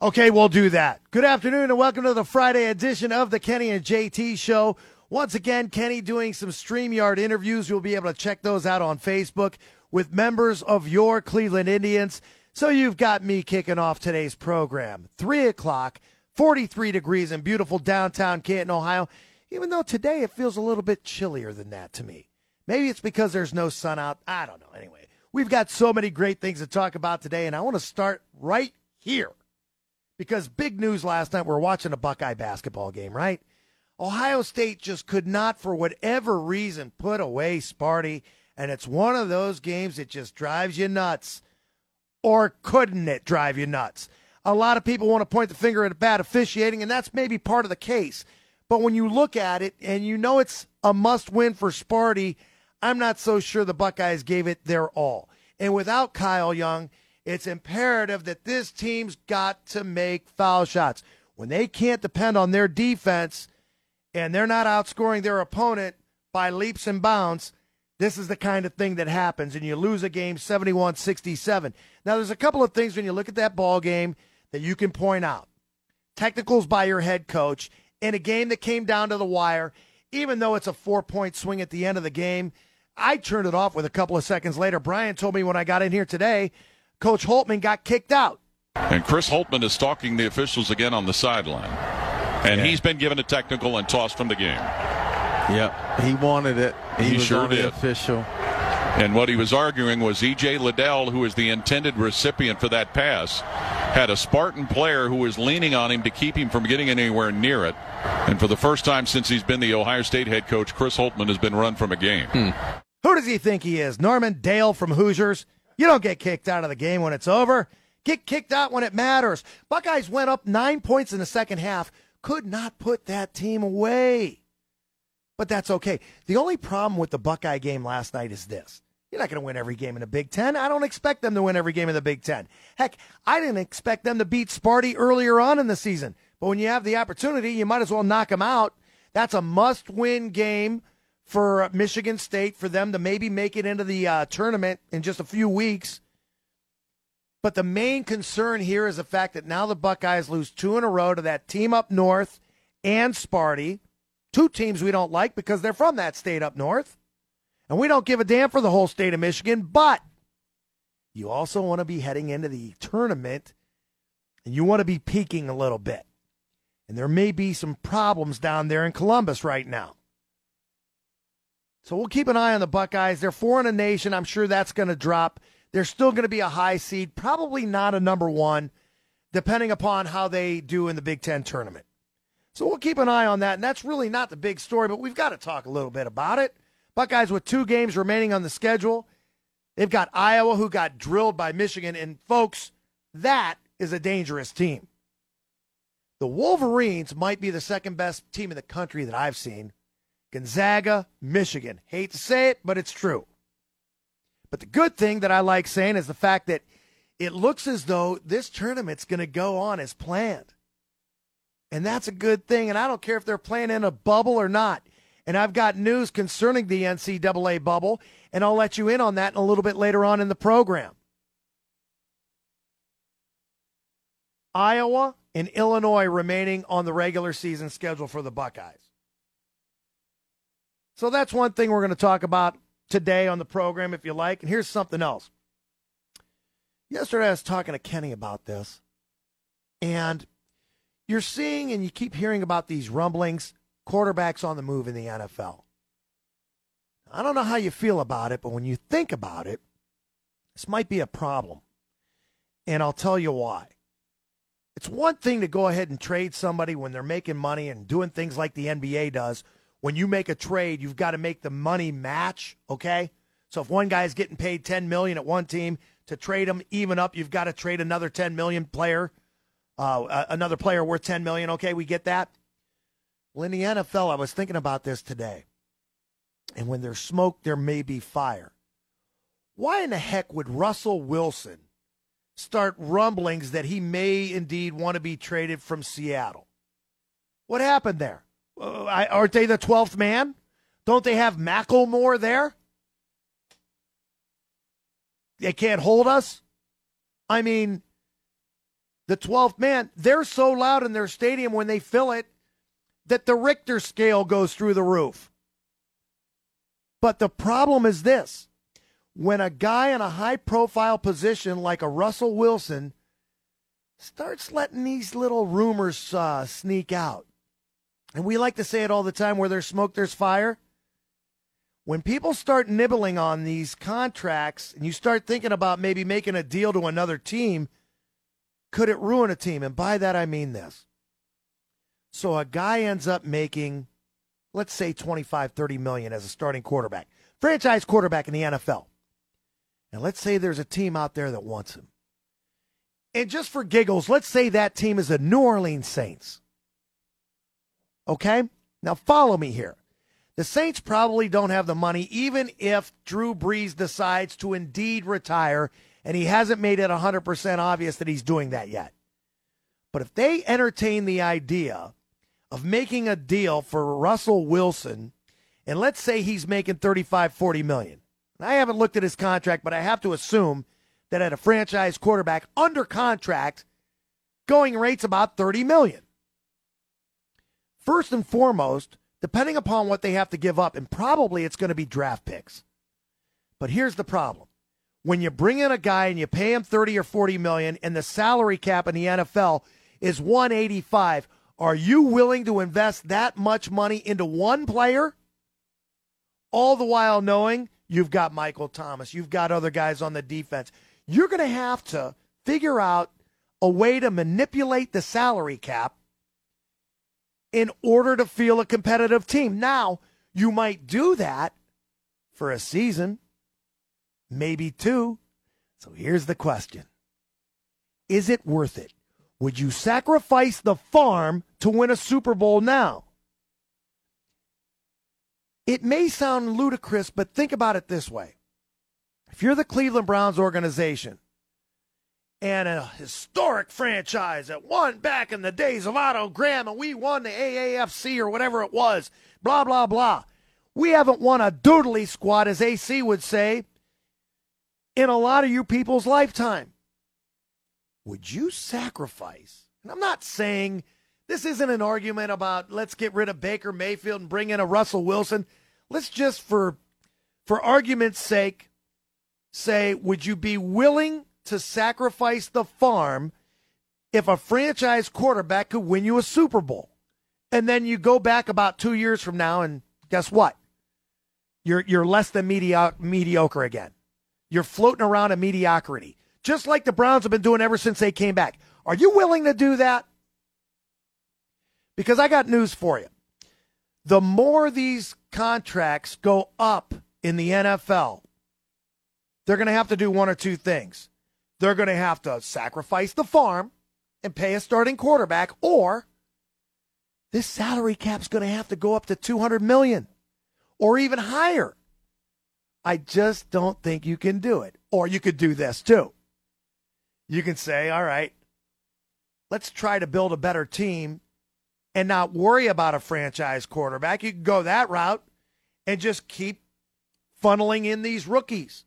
Okay, we'll do that. Good afternoon and welcome to the Friday edition of the Kenny and JT Show. Once again, Kenny doing some StreamYard interviews. You'll be able to check those out on Facebook with members of your Cleveland Indians. So you've got me kicking off today's program. 3 o'clock, 43 degrees in beautiful downtown Canton, Ohio. Even though today it feels a little bit chillier than that to me. Maybe it's because there's no sun out. I don't know. Anyway, we've got so many great things to talk about today, and I want to start right here. Because big news last night, we were watching a Buckeye basketball game, right? Ohio State just could not, for whatever reason, put away Sparty, and it's one of those games that just drives you nuts. Or couldn't it drive you nuts? A lot of people want to point the finger at bad officiating, and that's maybe part of the case. But when you look at it, and you know it's a must-win for Sparty, I'm not so sure the Buckeyes gave it their all. And without Kyle Young, it's imperative that this team's got to make foul shots. When they can't depend on their defense and they're not outscoring their opponent by leaps and bounds, this is the kind of thing that happens, and you lose a game 71-67. Now, there's a couple of things when you look at that ball game that you can point out. Technicals by your head coach in a game that came down to the wire, even though it's a 4-point swing at the end of the game. I turned it off with a couple of seconds later. Brian told me when I got in here today, Coach Holtman got kicked out. And Chris Holtman is stalking the officials again on the sideline. And he's been given a technical and tossed from the game. Yep, he wanted it. He was sure on did. The official. And what he was arguing was E.J. Liddell, who is the intended recipient for that pass, had a Spartan player who was leaning on him to keep him from getting anywhere near it. And for the first time since he's been the Ohio State head coach, Chris Holtman has been run from a game. Who does he think he is? Norman Dale from Hoosiers? You don't get kicked out of the game when it's over. Get kicked out when it matters. Buckeyes went up 9 points in the second half. Could not put that team away. But that's okay. The only problem with the Buckeye game last night is this. You're not going to win every game in the Big Ten. I don't expect them to win every game in the Big Ten. Heck, I didn't expect them to beat Sparty earlier on in the season. But when you have the opportunity, you might as well knock them out. That's a must-win game for Michigan State, for them to maybe make it into the tournament in just a few weeks. But the main concern here is the fact that now the Buckeyes lose 2 in a row to that team up north and Sparty, 2 teams we don't like because they're from that state up north. And we don't give a damn for the whole state of Michigan, but you also want to be heading into the tournament and you want to be peaking a little bit. And there may be some problems down there in Columbus right now. So we'll keep an eye on the Buckeyes. They're 4 in a nation. I'm sure that's going to drop. They're still going to be a high seed, probably not a number 1, depending upon how they do in the Big Ten tournament. So we'll keep an eye on that. And that's really not the big story, but we've got to talk a little bit about it. Buckeyes with 2 games remaining on the schedule. They've got Iowa, who got drilled by Michigan. And, folks, that is a dangerous team. The Wolverines might be the second best team in the country that I've seen. Gonzaga, Michigan. Hate to say it, but it's true. But the good thing that I like saying is the fact that it looks as though this tournament's going to go on as planned. And that's a good thing, and I don't care if they're playing in a bubble or not. And I've got news concerning the NCAA bubble, and I'll let you in on that a little bit later on in the program. Iowa and Illinois remaining on the regular season schedule for the Buckeyes. So that's one thing we're going to talk about today on the program, if you like. And here's something else. Yesterday I was talking to Kenny about this, and you're seeing and you keep hearing about these rumblings, quarterbacks on the move in the NFL. I don't know how you feel about it, but when you think about it, this might be a problem. And I'll tell you why. It's one thing to go ahead and trade somebody when they're making money and doing things like the NBA does. When you make a trade, you've got to make the money match, okay? So if one guy's getting paid $10 million at one team, to trade him even up, you've got to trade another $10 million player, another player worth $10 million, okay? We get that? Well, in the NFL, I was thinking about this today. And when there's smoke, there may be fire. Why in the heck would Russell Wilson start rumblings that he may indeed want to be traded from Seattle? What happened there? Aren't they the 12th man? Don't they have Macklemore there? They can't hold us? I mean, the 12th man, they're so loud in their stadium when they fill it that the Richter scale goes through the roof. But the problem is this. When a guy in a high-profile position like a Russell Wilson starts letting these little rumors sneak out, and we like to say it all the time, where there's smoke, there's fire. When people start nibbling on these contracts and you start thinking about maybe making a deal to another team, could it ruin a team? And by that I mean this. So a guy ends up making, let's say, 25, 30 million as a starting quarterback, franchise quarterback in the NFL. And let's say there's a team out there that wants him. And just for giggles, let's say that team is the New Orleans Saints. Okay? Now follow me here. The Saints probably don't have the money, even if Drew Brees decides to indeed retire, and he hasn't made it 100% obvious that he's doing that yet. But if they entertain the idea of making a deal for Russell Wilson, and let's say he's making $35, $40 million. I haven't looked at his contract, but I have to assume that at a franchise quarterback under contract, going rate's about $30 million. First and foremost, depending upon what they have to give up, and probably it's going to be draft picks. But here's the problem. When you bring in a guy and you pay him $30 or $40 million and the salary cap in the NFL is $185, are you willing to invest that much money into one player? All the while knowing you've got Michael Thomas, you've got other guys on the defense. You're going to have to figure out a way to manipulate the salary cap in order to field a competitive team. Now, you might do that for a season, maybe two. So here's the question. Is it worth it? Would you sacrifice the farm to win a Super Bowl now? It may sound ludicrous, but think about it this way. If you're the Cleveland Browns organization and a historic franchise that won back in the days of Otto Graham and we won the AAFC or whatever it was, blah, blah, blah. We haven't won a doodly squad, as AC would say, in a lot of you people's lifetime. Would you sacrifice? And I'm not saying this isn't an argument about let's get rid of Baker Mayfield and bring in a Russell Wilson. Let's just, for argument's sake, say, would you be willing to sacrifice the farm if a franchise quarterback could win you a Super Bowl? And then you go back about 2 years from now and guess what? You're less than mediocre again. You're floating around in mediocrity, just like the Browns have been doing ever since they came back. Are you willing to do that? Because I got news for you. The more these contracts go up in the NFL, they're going to have to do one or two things. They're going to have to sacrifice the farm and pay a starting quarterback, or this salary cap's going to have to go up to $200 million or even higher. I just don't think you can do it. Or you could do this too. You can say, all right, let's try to build a better team and not worry about a franchise quarterback. You can go that route and just keep funneling in these rookies.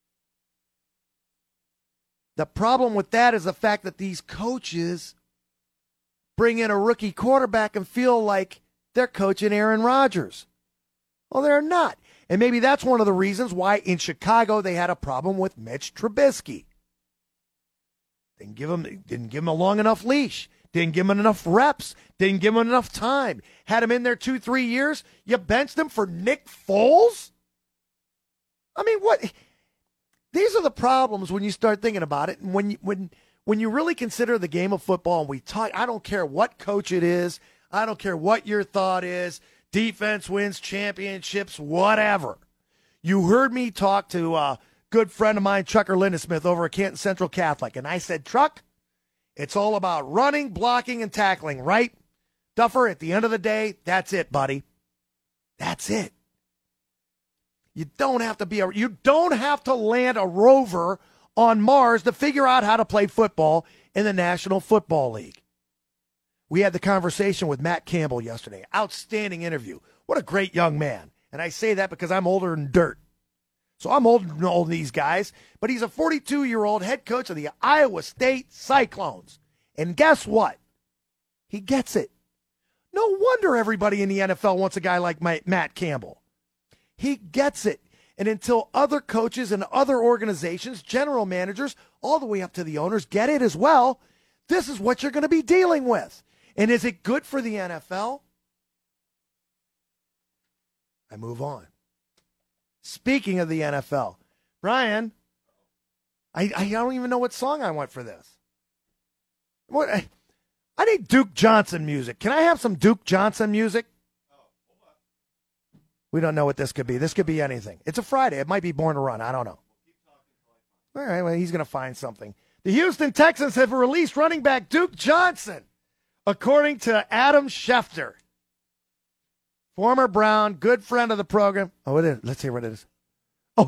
The problem with that is the fact that these coaches bring in a rookie quarterback and feel like they're coaching Aaron Rodgers. Well, they're not. And maybe that's one of the reasons why in Chicago they had a problem with Mitch Trubisky. Didn't give him a long enough leash. Didn't give him enough reps. Didn't give him enough time. Had him in there 2-3 years. You benched him for Nick Foles? I mean, what? These are the problems when you start thinking about it. And when you really consider the game of football, and we talk, I don't care what coach it is. I don't care what your thought is. Defense wins championships, whatever. You heard me talk to a good friend of mine, Chucker Lindesmith, over at Canton Central Catholic. And I said, Truck, it's all about running, blocking, and tackling, right? Duffer, at the end of the day, that's it, buddy. That's it. You don't have to land a rover on Mars to figure out how to play football in the National Football League. We had the conversation with Matt Campbell yesterday. Outstanding interview. What a great young man. And I say that because I'm older than dirt. So I'm older than all these guys. But he's a 42-year-old head coach of the Iowa State Cyclones. And guess what? He gets it. No wonder everybody in the NFL wants a guy like Matt Campbell. He gets it. And until other coaches and other organizations, general managers, all the way up to the owners get it as well, this is what you're going to be dealing with. And is it good for the NFL? I move on. Speaking of the NFL, Brian, I don't even know what song I want for this. What? I need Duke Johnson music. Can I have some Duke Johnson music? We don't know what this could be. This could be anything. It's a Friday. It might be Born to Run. I don't know. All right, well, he's going to find something. The Houston Texans have released running back Duke Johnson, according to Adam Schefter. Former Brown, good friend of the program. Oh, it is. Let's hear what it is. Oh,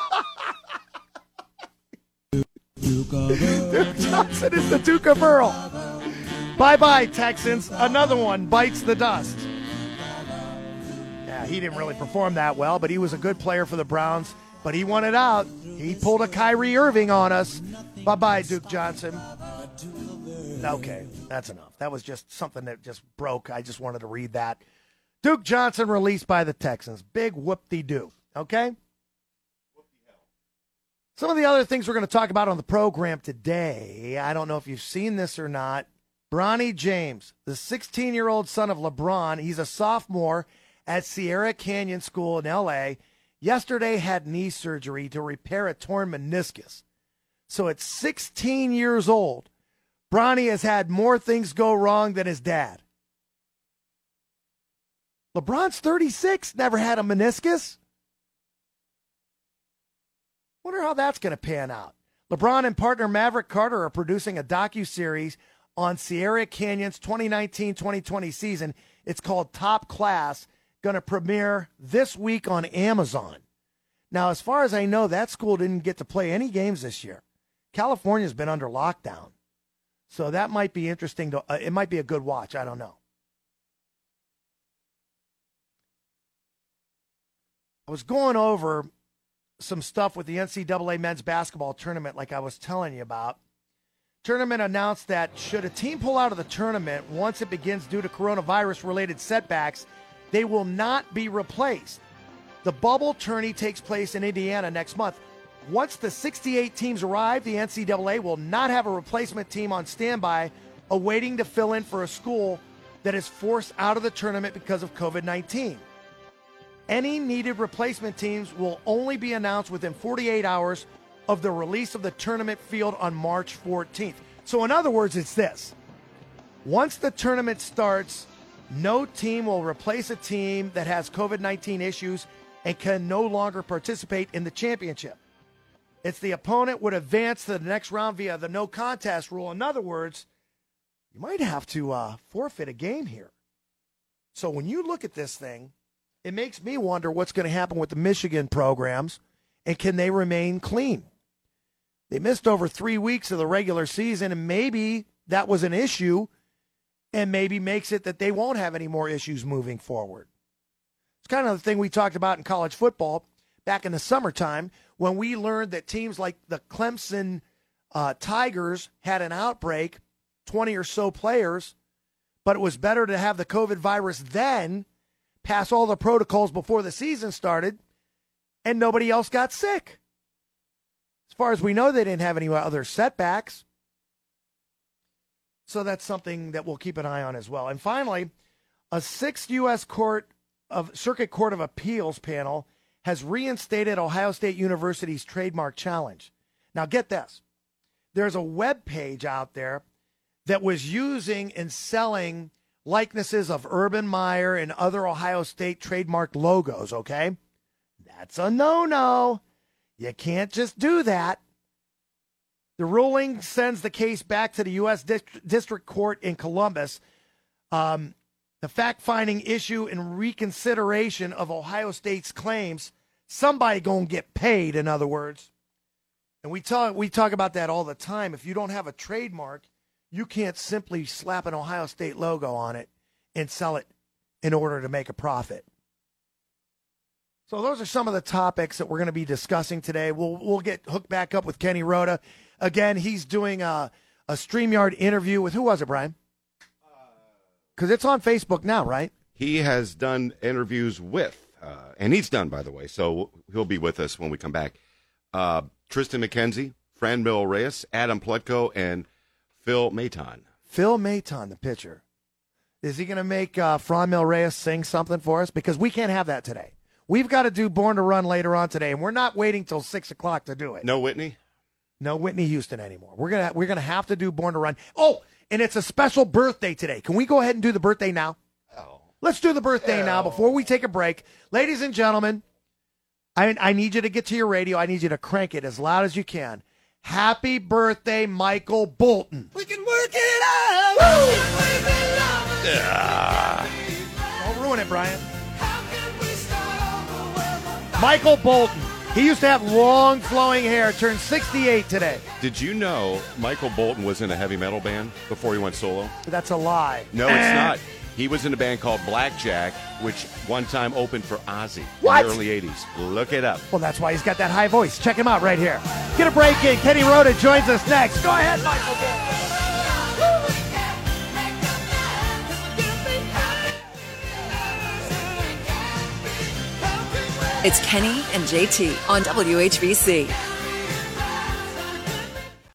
Duke Johnson is the Duke of Earl. Bye-bye, Texans. Another one bites the dust. Yeah, he didn't really perform that well, but he was a good player for the Browns. But he wanted out. He pulled a Kyrie Irving on us. Bye-bye, Duke Johnson. Okay, that's enough. That was just something that just broke. I just wanted to read that. Duke Johnson released by the Texans. Big whoop-de-doo. Okay? Some of the other things we're going to talk about on the program today, I don't know if you've seen this or not. Bronny James, the 16-year-old son of LeBron, he's a sophomore at Sierra Canyon School in L.A., yesterday had knee surgery to repair a torn meniscus. So at 16 years old, Bronny has had more things go wrong than his dad. LeBron's 36, never had a meniscus. Wonder how that's going to pan out. LeBron and partner Maverick Carter are producing a docuseries on Sierra Canyon's 2019-2020 season. It's called Top Class, going to premiere this week on Amazon. Now, as far as I know, that school didn't get to play any games this year. California's been under lockdown. So that might be interesting. It might be a good watch. I don't know. I was going over some stuff with the NCAA men's basketball tournament like I was telling you about. Tournament announced that should a team pull out of the tournament once it begins due to coronavirus-related setbacks, they will not be replaced. The bubble tourney takes place in Indiana next month. Once the 68 teams arrive, the NCAA will not have a replacement team on standby awaiting to fill in for a school that is forced out of the tournament because of COVID-19. Any needed replacement teams will only be announced within 48 hours of the release of the tournament field on March 14th. So in other words, it's this. Once the tournament starts, no team will replace a team that has COVID-19 issues and can no longer participate in the championship. It's the opponent would advance to the next round via the no contest rule. In other words, you might have to forfeit a game here. So when you look at this thing, it makes me wonder what's going to happen with the Michigan programs and can they remain clean? They missed over 3 weeks of the regular season, and maybe that was an issue and maybe makes it that they won't have any more issues moving forward. It's kind of the thing we talked about in college football back in the summertime when we learned that teams like the Clemson Tigers had an outbreak, 20 or so players, but it was better to have the COVID virus then, pass all the protocols before the season started, and nobody else got sick. As far as we know, they didn't have any other setbacks. So that's something that we'll keep an eye on as well. And finally, a 6th U.S. Circuit Court of Appeals panel has reinstated Ohio State University's trademark challenge. Now get this. There's a web page out there that was using and selling likenesses of Urban Meyer and other Ohio State trademark logos, okay? That's a no-no. You can't just do that. The ruling sends the case back to the U.S. District Court in Columbus. The fact-finding issue and reconsideration of Ohio State's claims, somebody going to get paid, in other words. And we talk about that all the time. If you don't have a trademark, you can't simply slap an Ohio State logo on it and sell it in order to make a profit. So those are some of the topics that we're going to be discussing today. We'll get hooked back up with Kenny Rhoda. Again, he's doing a a StreamYard interview with, who was it, Brian? Because it's on Facebook now, right? He has done interviews with, and he's done, by the way, so he'll be with us when we come back. Tristan McKenzie, Franmil Reyes, Adam Plutko, and Phil Maton. Phil Maton, the pitcher. Is he going to make Franmil Reyes sing something for us? Because we can't have that today. We've got to do Born to Run later on today, and we're not waiting till 6 o'clock to do it. No Whitney? No Whitney Houston anymore. We're gonna have to do Born to Run. Oh, and it's a special birthday today. Can we go ahead and do the birthday now? Oh. Let's do the birthday now before we take a break. Ladies and gentlemen, I need you to get to your radio. I need you to crank it as loud as you can. Happy birthday, Michael Bolton. We can work it out. Don't ruin it, Brian. Michael Bolton. He used to have long, flowing hair. Turned 68 today. Did you know Michael Bolton was in a heavy metal band before he went solo? That's a lie. No, it's not. He was in a band called Blackjack, which one time opened for Ozzy What? in the early 80s. Look it up. Well, that's why he's got that high voice. Check him out right here. Get a break in. Kenny Rhoda joins us next. Go ahead, Michael Bolton. It's Kenny and JT on WHBC.